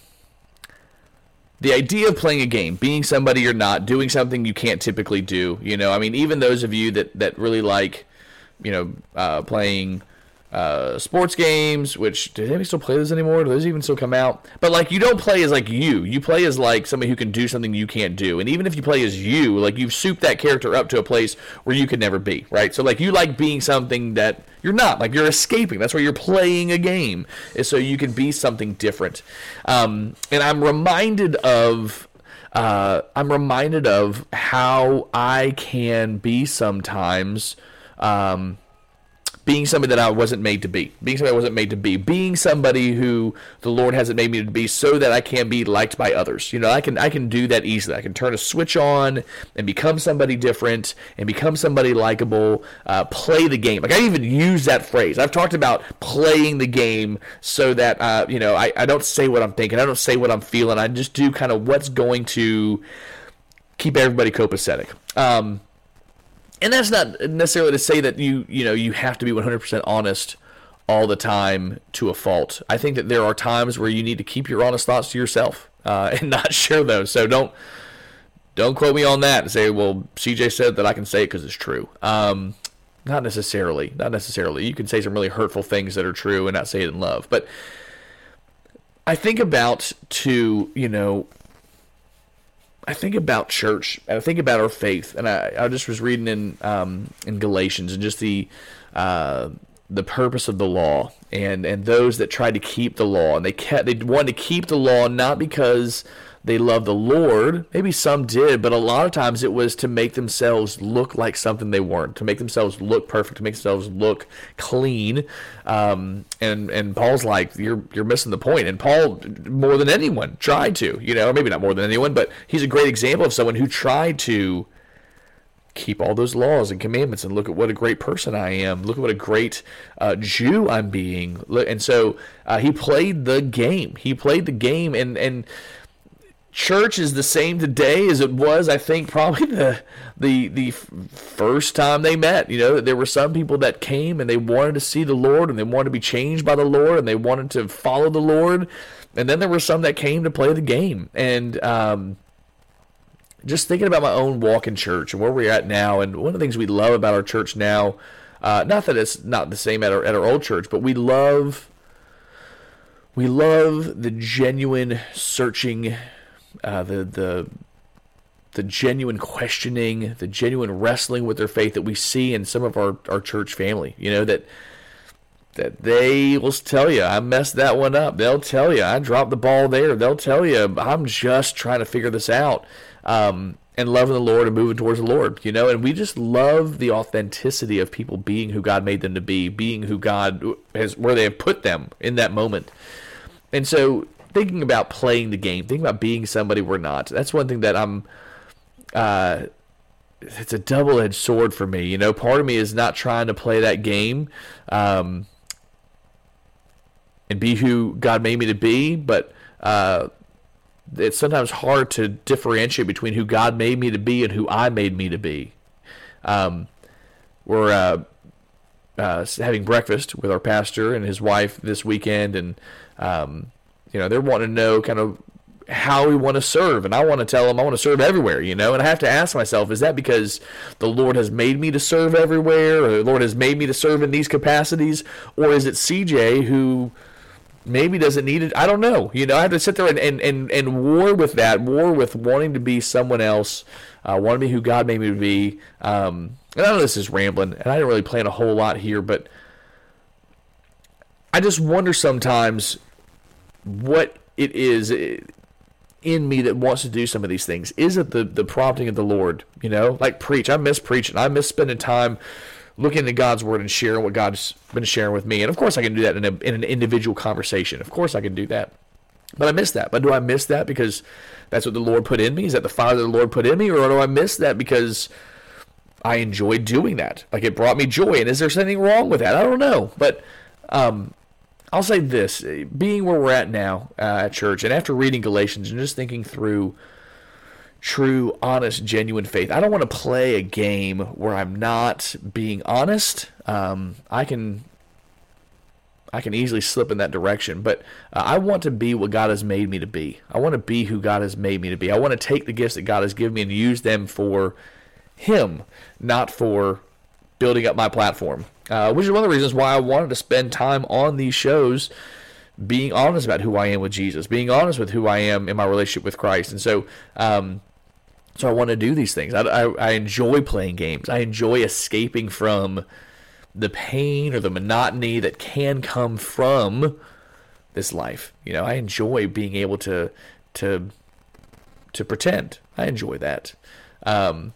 the idea of playing a game, being somebody you're not, doing something you can't typically do. You know, I mean, even those of you that, that really like, you know, uh, playing uh, sports games, which, do they still play those anymore? Do those even still come out? But, like, you don't play as, like, you. You play as, like, somebody who can do something you can't do. And even if you play as you, like, you've souped that character up to a place where you could never be, right? So, like, you like being something that you're not. Like, you're escaping. That's why you're playing a game, is so you can be something different. Um, and I'm reminded of... Uh, I'm reminded of how I can be sometimes... Um, being somebody that I wasn't made to be, being somebody I wasn't made to be, being somebody who the Lord hasn't made me to be, so that I can be liked by others. You know, I can I can do that easily. I can turn a switch on and become somebody different and become somebody likable. Uh, play the game. Like, I even use that phrase. I've talked about playing the game so that uh, you know I, I don't say what I'm thinking. I don't say what I'm feeling. I just do kind of what's going to keep everybody copacetic. Um, And that's not necessarily to say that you you know you have to be one hundred percent honest all the time to a fault. I think that there are times where you need to keep your honest thoughts to yourself uh, and not share those. So don't don't quote me on that and say, well, C J said that I can say it because it's true. Um, not necessarily. Not necessarily. You can say some really hurtful things that are true and not say it in love. But I think about to, you know, I think about church, and I think about our faith, and I, I just was reading in um, in Galatians, and just the uh, the purpose of the law, and, and those that tried to keep the law, and they kept they wanted to keep the law not because they loved the Lord. Maybe some did, but a lot of times it was to make themselves look like something they weren't, to make themselves look perfect, to make themselves look clean. Um, and and Paul's like, you're you're missing the point. And Paul, more than anyone, tried to, you know, maybe not more than anyone, but he's a great example of someone who tried to keep all those laws and commandments and look at what a great person I am. Look at what a great uh, Jew I'm being. And so uh, he played the game. He played the game, and and. church is the same today as it was, I think, probably the the the first time they met. You know, there were some people that came and they wanted to see the Lord and they wanted to be changed by the Lord and they wanted to follow the Lord. And then there were some that came to play the game. And um, just thinking about my own walk in church and where we're at now, and one of the things we love about our church now, uh, not that it's not the same at our, at our old church, but we love we love the genuine searching, uh, the the the genuine questioning, the genuine wrestling with their faith that we see in some of our, our church family. You know, that that they will tell you, I messed that one up. They'll tell you, I dropped the ball there. They'll tell you, I'm just trying to figure this out. Um, and loving the Lord and moving towards the Lord, you know, and we just love the authenticity of people being who God made them to be, being who God has, where they have put them in that moment. And so thinking about playing the game, thinking about being somebody we're not, that's one thing that I'm, uh, it's a double-edged sword for me. You know, part of me is not trying to play that game, um, and be who God made me to be, but, uh, it's sometimes hard to differentiate between who God made me to be and who I made me to be. Um, we're uh, uh, having breakfast with our pastor and his wife this weekend, and um, you know, they're wanting to know kind of how we want to serve, and I want to tell them I want to serve everywhere, you know, and I have to ask myself, is that because the Lord has made me to serve everywhere, or the Lord has made me to serve in these capacities, or is it C J who maybe doesn't need it? I don't know. You know, I have to sit there and, and, and, and war with that, war with wanting to be someone else, uh, wanting to be who God made me to be. Um, and I know this is rambling, and I didn't really plan a whole lot here, but I just wonder sometimes what it is in me that wants to do some of these things. Is it the, the prompting of the Lord? You know, like preach. I miss preaching. I miss spending time looking into God's word and sharing what God's been sharing with me. And of course I can do that in, a, in an individual conversation. Of course I can do that. But I miss that. But do I miss that because that's what the Lord put in me? Is that the fire that the Lord put in me? Or do I miss that because I enjoy doing that? Like, it brought me joy. And is there something wrong with that? I don't know. But um, I'll say this. Being where we're at now uh, at church, and after reading Galatians and just thinking through true, honest, genuine faith, I don't want to play a game where I'm not being honest. Um, I can I can easily slip in that direction, but uh, I want to be what God has made me to be. I want to be who God has made me to be. I want to take the gifts that God has given me and use them for Him, not for building up my platform, uh, which is one of the reasons why I wanted to spend time on these shows being honest about who I am with Jesus, being honest with who I am in my relationship with Christ. And so um, so I want to do these things. I, I, I enjoy playing games. I enjoy escaping from the pain or the monotony that can come from this life. You know, I enjoy being able to to to pretend. I enjoy that. Um,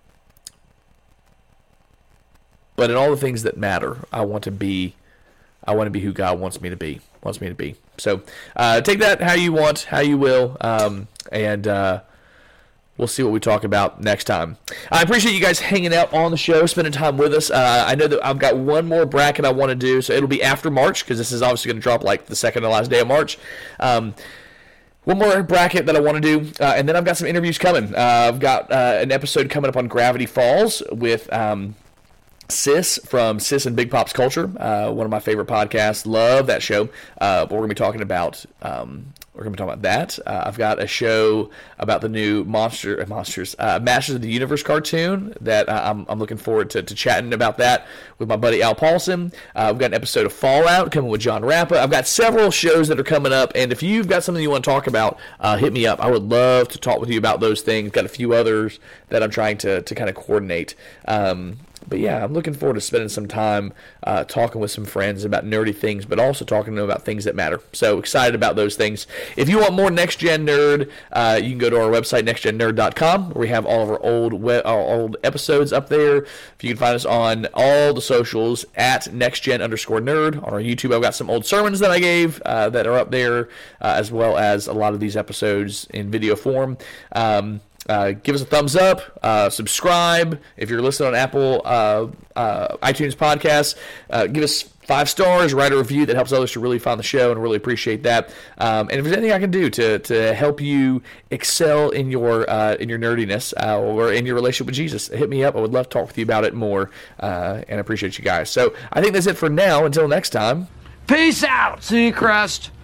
but in all the things that matter, I want to be I want to be who God wants me to be. Wants me to be. So uh, take that how you want, how you will, um, and uh, we'll see what we talk about next time. I appreciate you guys hanging out on the show, spending time with us. Uh, I know that I've got one more bracket I want to do, so it'll be after March, because this is obviously going to drop like the second to last day of March. Um, one more bracket that I want to do, uh, and then I've got some interviews coming. Uh, I've got uh, an episode coming up on Gravity Falls with Um, Sis from Sis and Big Pop's Culture, uh, one of my favorite podcasts. Love that show. Uh, but we're going to be talking about um, we're going to be talking about that. Uh, I've got a show about the new Monster uh, Monsters uh, Masters of the Universe cartoon that uh, I'm, I'm looking forward to, to chatting about that with my buddy Al Paulson. Uh, I've got an episode of Fallout coming with John Rappa. I've got several shows that are coming up, and if you've got something you want to talk about, uh, hit me up. I would love to talk with you about those things. Got a few others that I'm trying to to kind of coordinate. Um, But yeah, I'm looking forward to spending some time uh, talking with some friends about nerdy things, but also talking to them about things that matter. So excited about those things. If you want more Next Gen Nerd, uh, you can go to our website, next gen nerd dot com, where we have all of our old web, our old episodes up there. If you can find us on all the socials, at nextgen underscore nerd. On our YouTube, I've got some old sermons that I gave uh, that are up there, uh, as well as a lot of these episodes in video form. Um, Uh, give us a thumbs up, uh, subscribe. If you're listening on Apple uh, uh, iTunes podcasts, uh, give us five stars, write a review. That helps others to really find the show, and really appreciate that. Um, and if there's anything I can do to to help you excel in your uh, in your nerdiness uh, or in your relationship with Jesus, hit me up. I would love to talk with you about it more, uh, and I appreciate you guys. So I think that's it for now. Until next time. Peace out, Seacrest.